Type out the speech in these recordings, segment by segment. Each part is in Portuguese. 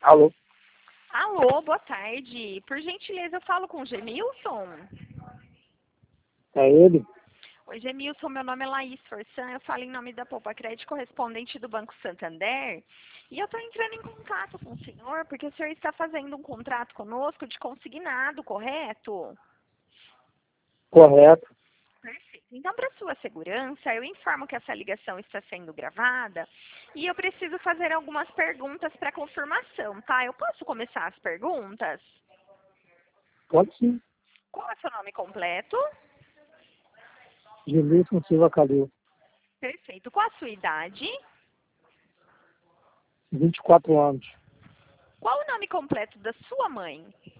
Alô? Alô, boa tarde. Por gentileza, eu falo com o Gemilson? É ele? Oi, Gemilson, meu nome é Laís Forçan, eu falo em nome da Poupa Crédito, correspondente do Banco Santander. E eu estou entrando em contato com o senhor, porque o senhor está fazendo um contrato conosco de consignado, correto? Correto. Perfeito. Então, para sua segurança, eu informo que essa ligação está sendo gravada e eu preciso fazer algumas perguntas para confirmação, tá? Eu posso começar as perguntas? Pode sim. Qual é seu nome completo? Gelilson Silva Calil. Perfeito. Qual a sua idade? 24 anos. Qual o nome completo da sua mãe?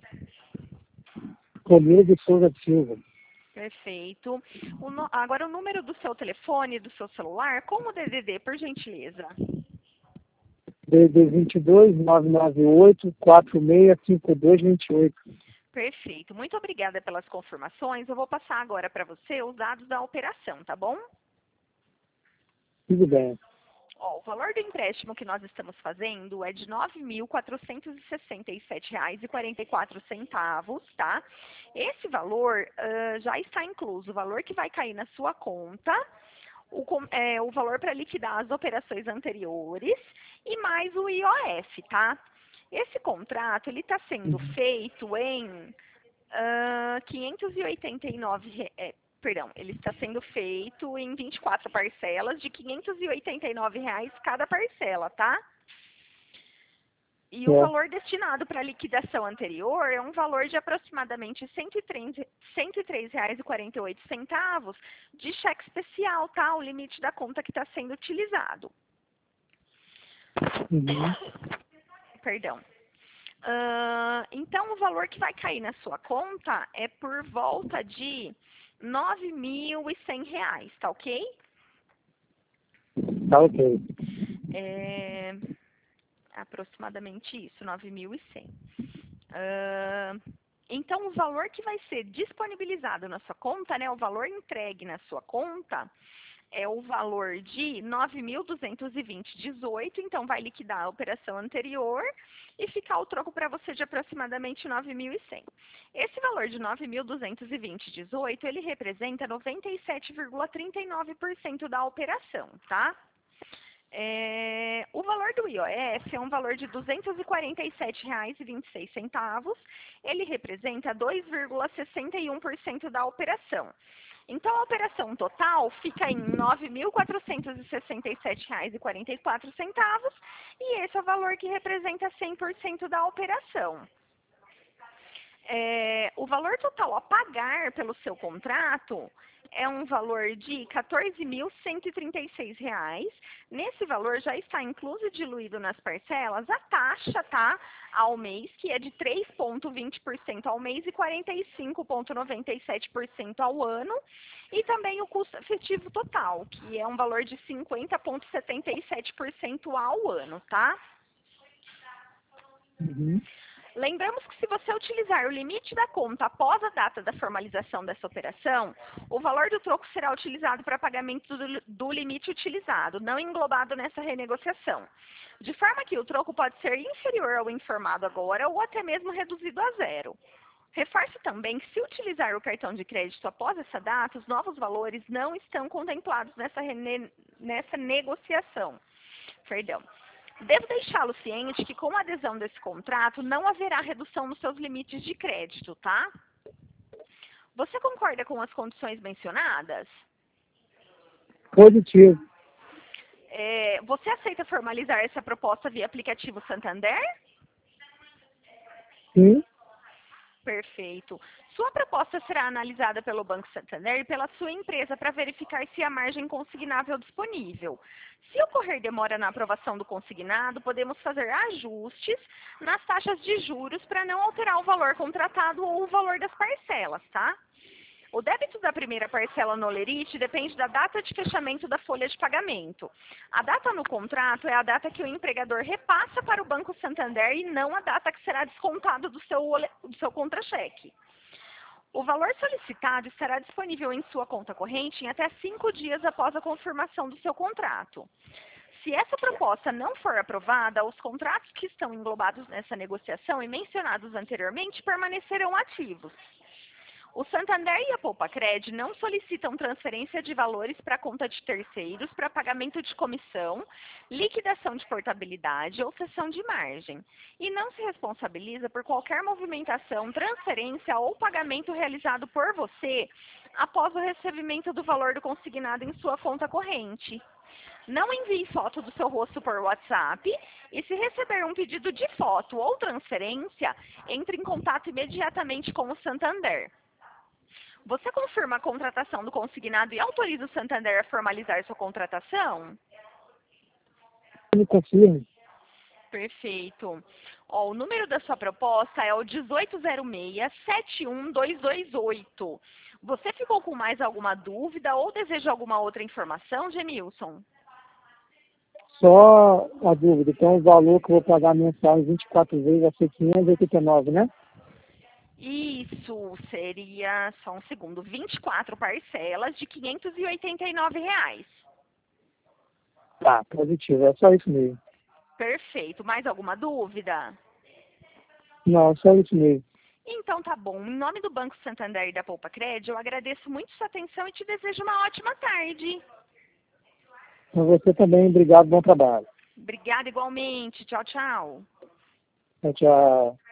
Comida de Souza Silva. Perfeito. Agora o número do seu telefone, do seu celular, com o DDD, por gentileza. DD 22 998 465228. Perfeito. Muito obrigada pelas confirmações. Eu vou passar agora para você os dados da operação, tá bom? Tudo bem. Ó, o valor do empréstimo que nós estamos fazendo é de R$ 9.467,44, tá? Esse valor já está incluso o valor que vai cair na sua conta, o valor para liquidar as operações anteriores e mais o IOF, tá? Esse contrato ele está sendo feito em 589, perdão, ele está sendo feito em 24 parcelas de R$ 589 cada parcela, tá? E o valor destinado para a liquidação anterior é um valor de aproximadamente R$ 103,48 de cheque especial, tá? O limite da conta que está sendo utilizado. Perdão. Então, o valor que vai cair na sua conta é por volta de R$ 9.100, tá ok? Tá ok. Aproximadamente isso, 9.100. Então, o valor que vai ser disponibilizado na sua conta, né, o valor entregue na sua conta, é o valor de 9.220,18, então vai liquidar a operação anterior e ficar o troco para você de aproximadamente 9.100. Esse valor de 9.220,18, ele representa 97,39% da operação, tá? O valor do IOF é um valor de R$ 247,26. Ele representa 2,61% da operação. Então, a operação total fica em R$ 9.467,44 e esse é o valor que representa 100% da operação. O valor total a pagar pelo seu contrato é um valor de R$ 14.136. Nesse valor já está incluso e diluído nas parcelas a taxa, tá? Ao mês, que é de 3,20% ao mês e 45,97% ao ano. E também o custo efetivo total, que é um valor de 50,77% ao ano, tá? Lembramos que se você utilizar o limite da conta após a data da formalização dessa operação, o valor do troco será utilizado para pagamento do limite utilizado, não englobado nessa renegociação. De forma que o troco pode ser inferior ao informado agora ou até mesmo reduzido a zero. Reforço também que se utilizar o cartão de crédito após essa data, os novos valores não estão contemplados nessa negociação. Perdão. Devo deixá-lo ciente que com a adesão desse contrato não haverá redução nos seus limites de crédito, tá? Você concorda com as condições mencionadas? Positivo. Você aceita formalizar essa proposta via aplicativo Santander? Sim. Perfeito. Sua proposta será analisada pelo Banco Santander e pela sua empresa para verificar se há margem consignável disponível. Se ocorrer demora na aprovação do consignado, podemos fazer ajustes nas taxas de juros para não alterar o valor contratado ou o valor das parcelas, tá? O débito da primeira parcela no Olerite depende da data de fechamento da folha de pagamento. A data no contrato é a data que o empregador repassa para o Banco Santander e não a data que será descontado do seu contra-cheque. O valor solicitado estará disponível em sua conta corrente em até 5 dias após a confirmação do seu contrato. Se essa proposta não for aprovada, os contratos que estão englobados nessa negociação e mencionados anteriormente permanecerão ativos. O Santander e a Poupacred não solicitam transferência de valores para a conta de terceiros para pagamento de comissão, liquidação de portabilidade ou cessão de margem, e não se responsabiliza por qualquer movimentação, transferência ou pagamento realizado por você após o recebimento do valor do consignado em sua conta corrente. Não envie foto do seu rosto por WhatsApp e, se receber um pedido de foto ou transferência, entre em contato imediatamente com o Santander. Você confirma a contratação do consignado e autoriza o Santander a formalizar sua contratação? Me confirme. Perfeito. Ó, o número da sua proposta é o 1806-71228. Você ficou com mais alguma dúvida ou deseja alguma outra informação, Gemilson? Só a dúvida. Então, o valor que eu vou pagar mensal em 24 vezes vai ser 589, né? Isso seria, só um segundo, 24 parcelas de R$ 589. Tá, positivo. É só isso mesmo. Perfeito. Mais alguma dúvida? Não, só isso mesmo. Então tá bom. Em nome do Banco Santander e da Poupacred, eu agradeço muito sua atenção e te desejo uma ótima tarde. Para você também, obrigado, bom trabalho. Obrigada igualmente. Tchau, tchau. Tchau, tchau.